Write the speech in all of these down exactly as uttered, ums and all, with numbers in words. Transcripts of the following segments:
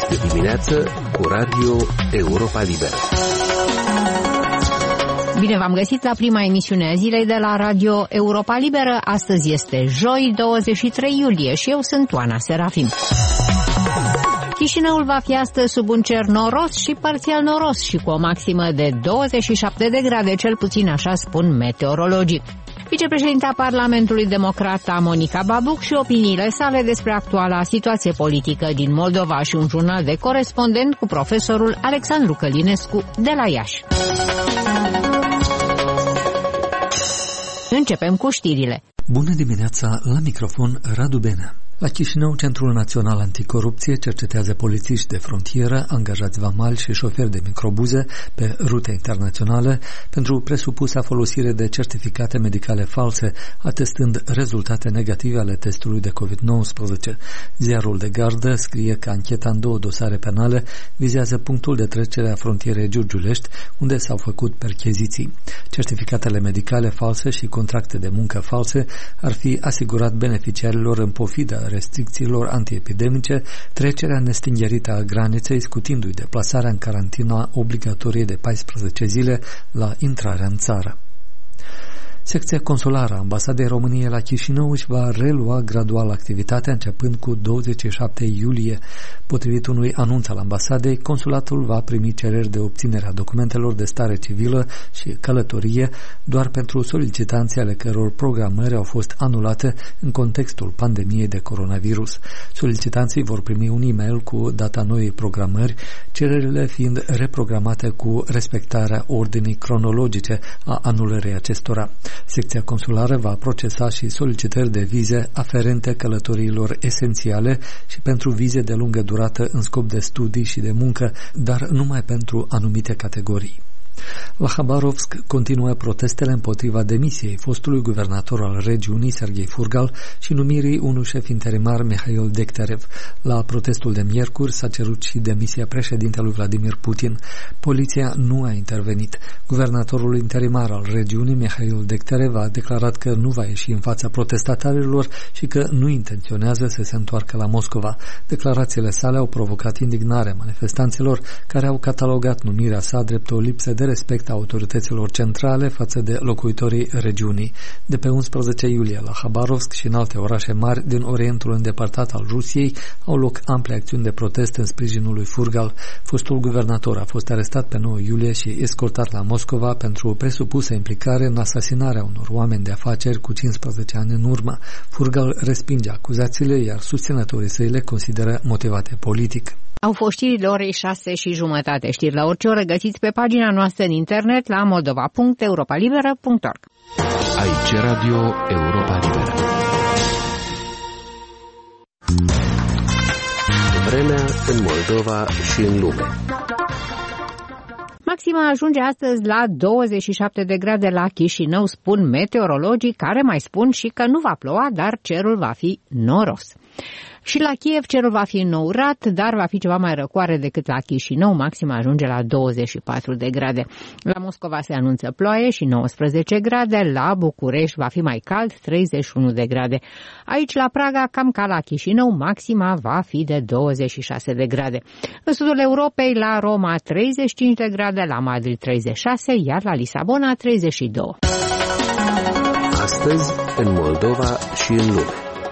de dimineață cu Radio Europa Liberă. Bine v-am găsit la prima emisiune a zilei de la Radio Europa Liberă. Astăzi este joi, douăzeci și trei iulie și eu sunt Oana Serafim. Chișinăul va fi astăzi sub un cer noros și parțial noros și cu o maximă de douăzeci și șapte de grade, cel puțin așa spun meteorologii. Vicepreședinta Parlamentului Democrat Monica Babuc și opiniile sale despre actuala situație politică din Moldova și un jurnal de corespondent cu profesorul Alexandru Călinescu de la Iași. Începem cu știrile. Bună dimineața, la microfon Radu Benea. La Chișinău, Centrul Național Anticorupție cercetează polițiști de frontieră, angajați vamali și șoferi de microbuze pe rute internaționale pentru presupusa folosire de certificate medicale false, atestând rezultate negative ale testului de covid nouăsprezece. Ziarul de Gardă scrie că ancheta în două dosare penale vizează punctul de trecere a frontierei Giurgiulești, unde s-au făcut percheziții. Certificatele medicale false și contracte de muncă false ar fi asigurat beneficiarilor în pofida restricțiilor antiepidemice trecerea nestingherită a graniței, scutindu-i deplasarea în carantina obligatorie de paisprezece zile la intrarea în țară. Secția consulară a Ambasadei României la Chișinău își va relua gradual activitatea începând cu douăzeci și șapte iulie. Potrivit unui anunț al ambasadei, consulatul va primi cereri de obținere a documentelor de stare civilă și călătorie doar pentru solicitanții ale căror programări au fost anulate în contextul pandemiei de coronavirus. Solicitanții vor primi un e-mail cu data noii programări, cererile fiind reprogramate cu respectarea ordinii cronologice a anulării acestora. Secția consulară va procesa și solicitări de vize aferente călătoriilor esențiale și pentru vize de lungă durată în scop de studii și de muncă, dar numai pentru anumite categorii. La Habarovsk continuă protestele împotriva demisiei fostului guvernator al regiunii, Serghei Furgal, și numirii unui șef interimar, Mihail Dekterev. La protestul de miercuri s-a cerut și demisia președintelui Vladimir Putin. Poliția nu a intervenit. Guvernatorul interimar al regiunii, Mihail Dekterev, a declarat că nu va ieși în fața protestatarilor și că nu intenționează să se întoarcă la Moscova. Declarațiile sale au provocat indignarea manifestanților, care au catalogat numirea sa drept o lipsă de respect a autorităților centrale față de locuitorii regiunii. De pe unsprezece iulie la Habarovsk și în alte orașe mari din Orientul îndepărtat al Rusiei au loc ample acțiuni de protest în sprijinul lui Furgal. Fostul guvernator a fost arestat pe nouă iulie și escortat la Moscova pentru o presupusă implicare în asasinarea unor oameni de afaceri cu cincisprezece ani în urmă. Furgal respinge acuzațiile, iar susținătorii săi le consideră motivate politic. Au fost știrile orei șase și jumătate. Știri la orice oră găsiți pe pagina noastră în internet la moldova punct europa liberă punct org. Aici Radio Europa Liberă. Vremea în Moldova și în lume. Maxima ajunge astăzi la douăzeci și șapte de grade la Chișinău, spun meteorologii, care mai spun și că nu va ploua, dar cerul va fi noros. Și la Kiev cerul va fi înourat, dar va fi ceva mai răcoare decât la Chișinău, maxima ajunge la douăzeci și patru de grade. La Moscova se anunță ploaie și nouăsprezece grade, la București va fi mai cald, treizeci și unu de grade. Aici la Praga, cam ca la Chișinău, maxima va fi de douăzeci și șase de grade. În sudul Europei, la Roma treizeci și cinci de grade, la Madrid treizeci și șase, iar la Lisabona treizeci și doi. Astăzi, în Moldova și în lume.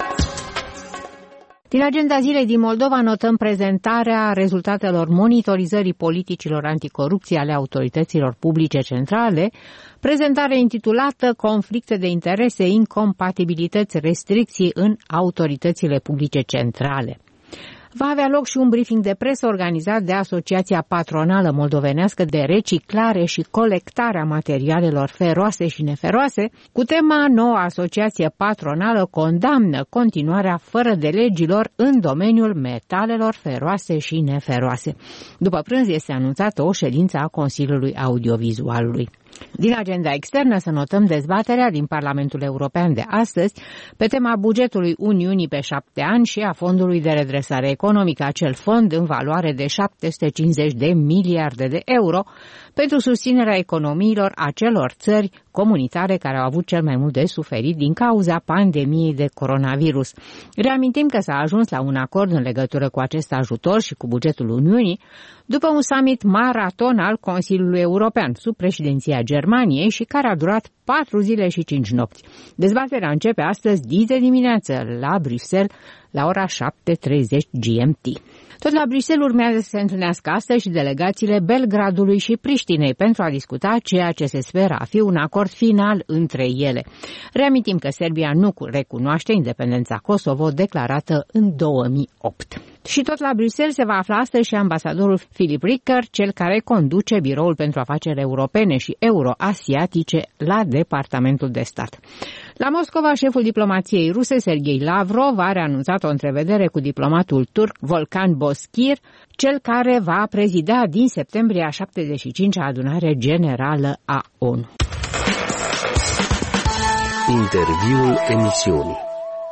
Din agenda zilei din Moldova notăm prezentarea rezultatelor monitorizării politicilor anticorupție ale autorităților publice centrale, prezentare intitulată Conflicte de interese, incompatibilități, restricții în autoritățile publice centrale. Va avea loc și un briefing de presă organizat de Asociația Patronală Moldovenească de Reciclare și Colectare a Materialelor Feroase și Neferoase, cu tema Noua Asociație Patronală condamnă continuarea fără de legilor în domeniul metalelor feroase și neferoase. După prânz este anunțată o ședință a Consiliului Audiovizualului. Din agenda externă să notăm dezbaterea din Parlamentul European de astăzi pe tema bugetului Uniunii pe șapte ani și a Fondului de Redresare Economică, acel fond în valoare de șapte sute cincizeci de miliarde de euro, pentru susținerea economiilor acelor țări comunitare care au avut cel mai mult de suferit din cauza pandemiei de coronavirus. Reamintim că s-a ajuns la un acord în legătură cu acest ajutor și cu bugetul Uniunii după un summit maraton al Consiliului European sub președinția Germaniei și care a durat patru zile și cinci nopți. Dezbaterea începe astăzi de dimineață la Bruxelles la ora șapte treizeci G M T. Tot la Bruxelles urmează să se întâlnească astăzi și delegațiile Belgradului și Priștinei pentru a discuta ceea ce se speră a fi un acord final între ele. Reamintim că Serbia nu recunoaște independența Kosovo declarată în două mii opt. Și tot la Bruxelles se va afla astăzi și ambasadorul Philip Ricker, cel care conduce Biroul pentru Afaceri Europene și Euroasiatice la Departamentul de Stat. La Moscova, șeful diplomației ruse, Sergei Lavrov, are anunțat o întrevedere cu diplomatul turc Volkan Bozkir, cel care va prezida din septembrie a șaptezeci și cincea adunare generală a O N U. Interviul emisiunii.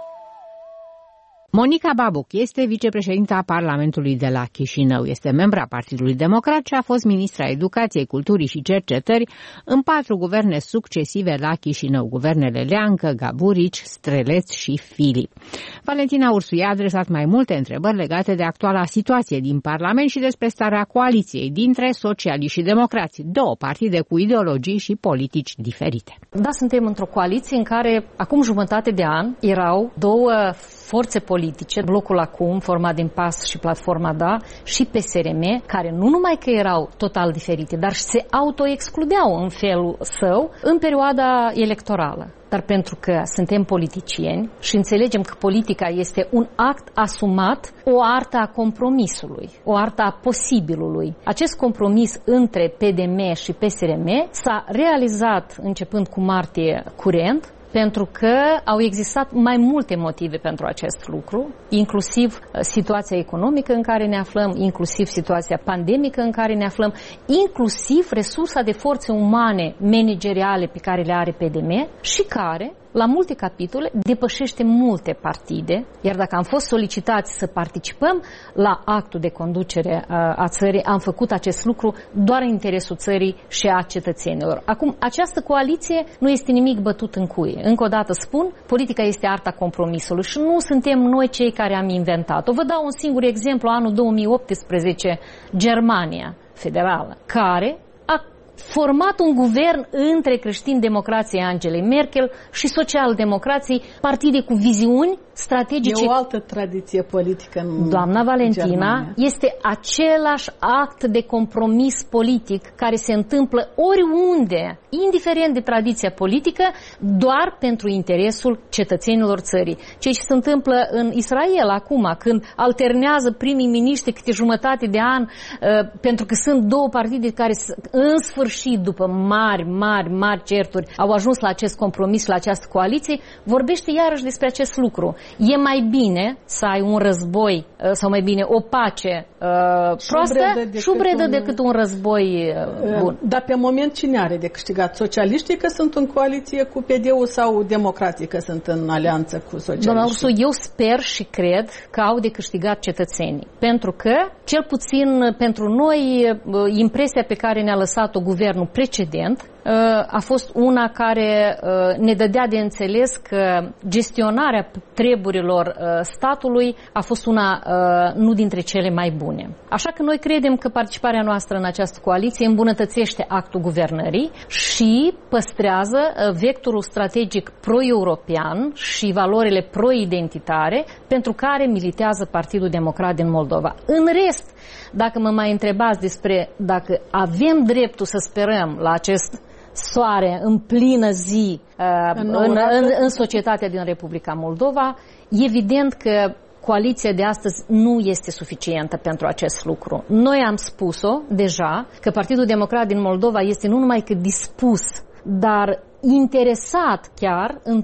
Monica Babuc este vicepreședinta Parlamentului de la Chișinău, este membra Partidului Democrat și a fost ministra Educației, Culturii și Cercetării în patru guverne succesive la Chișinău, guvernele Leancă, Gaburici, Streleț și Filip. Valentina Ursu i-a adresat mai multe întrebări legate de actuala situație din Parlament și despre starea coaliției dintre socialiști și democrați, două partide cu ideologii și politici diferite. Da, suntem într-o coaliție în care acum jumătate de an erau două forțe politice, blocul acum, format din P A S și Platforma Da, și P S R M, care nu numai că erau total diferite, dar și se autoexcludeau în felul său în perioada electorală. Dar pentru că suntem politicieni și înțelegem că politica este un act asumat, o artă a compromisului, o artă a posibilului. Acest compromis între P D M și P S R M s-a realizat începând cu martie curent, pentru că au existat mai multe motive pentru acest lucru, inclusiv situația economică în care ne aflăm, inclusiv situația pandemică în care ne aflăm, inclusiv resursa de forțe umane manageriale pe care le are P D M și care, la multe capitole, depășește multe partide, iar dacă am fost solicitați să participăm la actul de conducere a țării, am făcut acest lucru doar în interesul țării și a cetățenilor. Acum, această coaliție nu este nimic bătut în cuie. Încă o dată spun, politica este arta compromisului și nu suntem noi cei care am inventat-o. Vă dau un singur exemplu, anul două mii optsprezece, Germania federală, care a format un guvern între creștini-democrații Angelei Merkel și social-democrații, partide cu viziuni strategice. E o altă tradiție politică în Doamna Valentina, Germania. Este același act de compromis politic care se întâmplă oriunde, indiferent de tradiția politică, doar pentru interesul cetățenilor țării. Ceea ce se întâmplă în Israel acum, când alternează primii miniștri câte jumătate de an, pentru că sunt două partide care în sfârșit, după mari, mari, mari certuri, au ajuns la acest compromis, la această coaliție, vorbește iarăși despre acest lucru. E mai bine să ai un război, sau mai bine o pace uh, proastă, șubredă un... decât un război uh, bun. Dar pe moment cine are de câștigat? Socialiștii că sunt în coaliție cu P D-ul sau democrații că sunt în alianță cu socialiștii? Doamna Ursu, eu sper și cred că au de câștigat cetățenii. Pentru că, cel puțin pentru noi, impresia pe care ne-a lăsat-o guvernul precedent a fost una care ne dădea de înțeles că gestionarea treburilor statului a fost una nu dintre cele mai bune. Așa că noi credem că participarea noastră în această coaliție îmbunătățește actul guvernării și păstrează vectorul strategic pro-european și valorile pro-identitare pentru care militează Partidul Democrat din Moldova. În rest, dacă mă mai întrebați despre dacă avem dreptul să sperăm la acest soare în plină zi uh, în, în, în, în societatea din Republica Moldova, evident că coaliția de astăzi nu este suficientă pentru acest lucru. Noi am spus-o deja că Partidul Democrat din Moldova este nu numai că dispus, dar interesat chiar într-o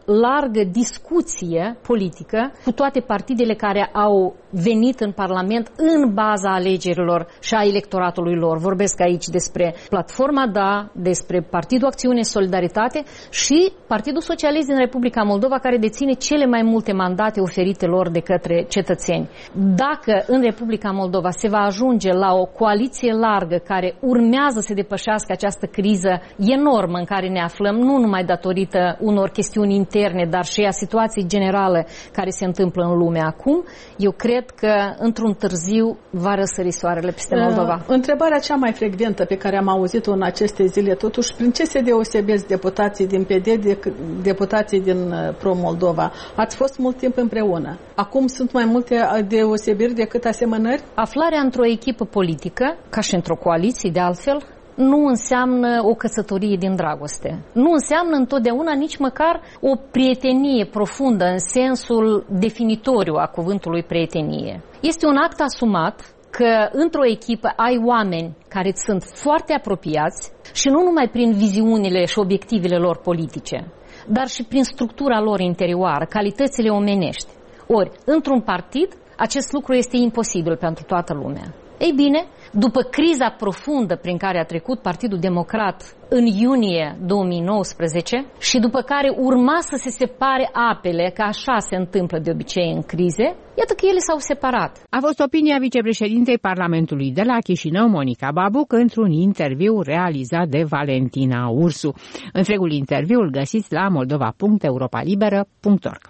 largă discuție politică cu toate partidele care au venit în Parlament în baza alegerilor și a electoratului lor. Vorbesc aici despre Platforma Da, despre Partidul Acțiune Solidaritate și Partidul Socialist din Republica Moldova, care deține cele mai multe mandate oferite lor de către cetățeni. Dacă în Republica Moldova se va ajunge la o coaliție largă care urmează să depășească această criză enormă în care ne aflăm, nu numai datorită unor chestiuni interne, dar și a situației generale care se întâmplă în lume acum, eu cred că într-un târziu va răsări soarele peste Moldova. Uh, întrebarea cea mai frecventă pe care am auzit-o în aceste zile, totuși, prin ce se deosebesc deputații din P D de deputații din Pro-Moldova? Ați fost mult timp împreună. Acum sunt mai multe deosebiri decât asemănări? Aflarea într-o echipă politică, ca și într-o coaliție de altfel, nu înseamnă o căsătorie din dragoste. Nu înseamnă întotdeauna nici măcar o prietenie profundă în sensul definitoriu a cuvântului prietenie. Este un act asumat că într-o echipă ai oameni care îți sunt foarte apropiați și nu numai prin viziunile și obiectivele lor politice, dar și prin structura lor interioară, calitățile omenești. Ori, într-un partid, acest lucru este imposibil pentru toată lumea. Ei bine, după criza profundă prin care a trecut Partidul Democrat în iunie două mii nouăsprezece și după care urma să se separe apele, că așa se întâmplă de obicei în crize, iată că ele s-au separat. A fost opinia vicepreședintei Parlamentului de la Chișinău, Monica Babuc, într-un interviu realizat de Valentina Ursu. Întregul interviu îl găsiți la moldova punct europa liberă punct org.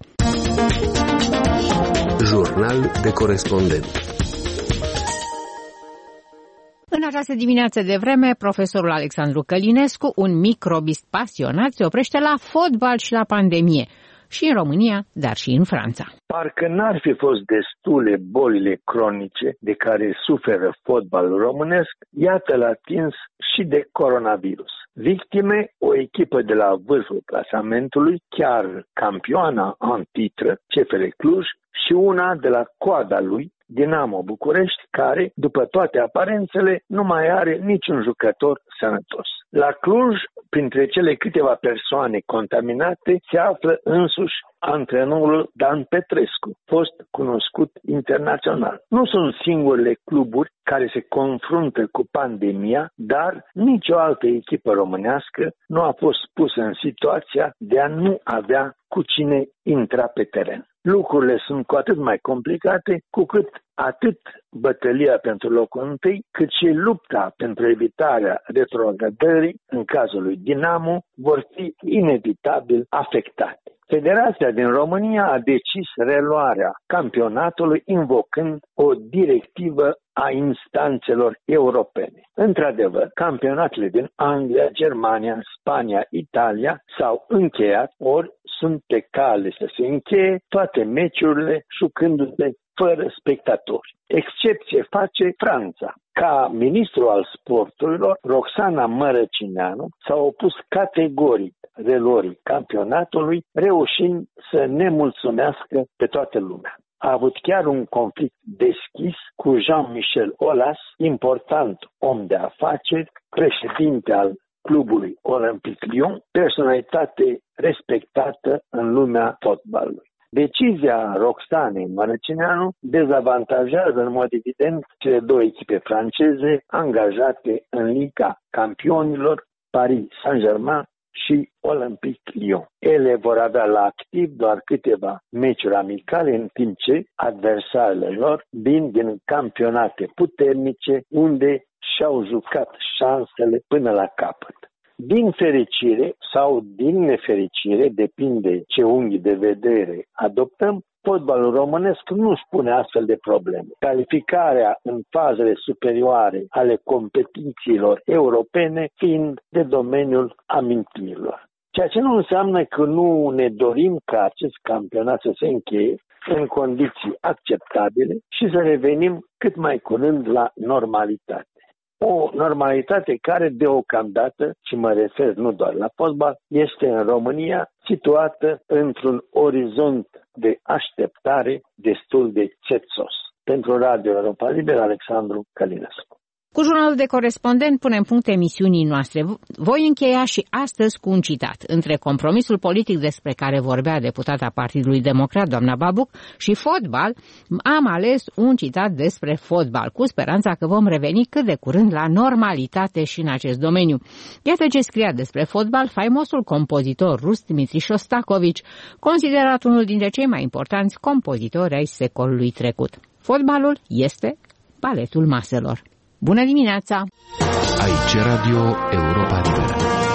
Jurnal de corespondent. În această dimineață de vreme, profesorul Alexandru Călinescu, un microbist pasionat, se oprește la fotbal și la pandemie, și în România, dar și în Franța. Parcă n-ar fi fost destule bolile cronice de care suferă fotbalul românesc, iată l-a atins și de coronavirus. Victime, o echipă de la vârful clasamentului, chiar campioana în titră, C F R Cluj, și una de la coada lui, Dinamo București, care, după toate aparențele, nu mai are niciun jucător sănătos. La Cluj, printre cele câteva persoane contaminate, se află însuși antrenorul Dan Petrescu, fost cunoscut internațional. Nu sunt singurele cluburi care se confruntă cu pandemia, dar nicio altă echipă românească nu a fost pusă în situația de a nu avea cu cine intra pe teren. Lucrurile sunt cu atât mai complicate cu cât atât bătălia pentru locul întâi, cât și lupta pentru evitarea retrogradării, în cazul lui Dinamo, vor fi inevitabil afectate. Federația din România a decis reluarea campionatului invocând o directivă a instanțelor europene. Într-adevăr, campionatele din Anglia, Germania, Spania, Italia s-au încheiat, ori sunt pe cale să se încheie toate meciurile jucându-se fără spectatori. Excepție face Franța. Ca ministru al sporturilor, Roxana Mărăcineanu s-a opus categoric reluării campionatului, reușind să nemulțumească pe toată lumea. A avut chiar un conflict deschis cu Jean-Michel Aulas, important om de afaceri, președinte al clubului Olympique Lyon, personalitate respectată în lumea fotbalului. Decizia Roxanei Mărăcineanu dezavantajează în mod evident cele două echipe franceze angajate în Liga Campionilor, Paris Saint-Germain și Olympique Lyon. Ele vor avea la activ doar câteva meciuri amicale, în timp ce adversarele lor vin din campionate puternice unde și-au jucat șansele până la capăt. Din fericire sau din nefericire, depinde ce unghi de vedere adoptăm, fotbalul românesc nu își pune astfel de probleme. Calificarea în fazele superioare ale competițiilor europene fiind de domeniul amintirilor. Ceea ce nu înseamnă că nu ne dorim ca acest campionat să se încheie în condiții acceptabile și să revenim cât mai curând la normalitate. O normalitate care deocamdată, și mă refer nu doar la fotbal, este în România situată într-un orizont de așteptare destul de țețos. Pentru Radio Europa Liberă, Alexandru Călinescu. Cu jurnalul de corespondent punem punct emisiunii noastre. Voi încheia și astăzi cu un citat. Între compromisul politic despre care vorbea deputata Partidului Democrat, doamna Babuc, și fotbal, am ales un citat despre fotbal, cu speranța că vom reveni cât de curând la normalitate și în acest domeniu. Iată ce scria despre fotbal faimosul compozitor rus Dmitri Shostakovich, considerat unul dintre cei mai importanți compozitori ai secolului trecut. Fotbalul este baletul maselor. Bună dimineața! Aici Radio Europa Liberă.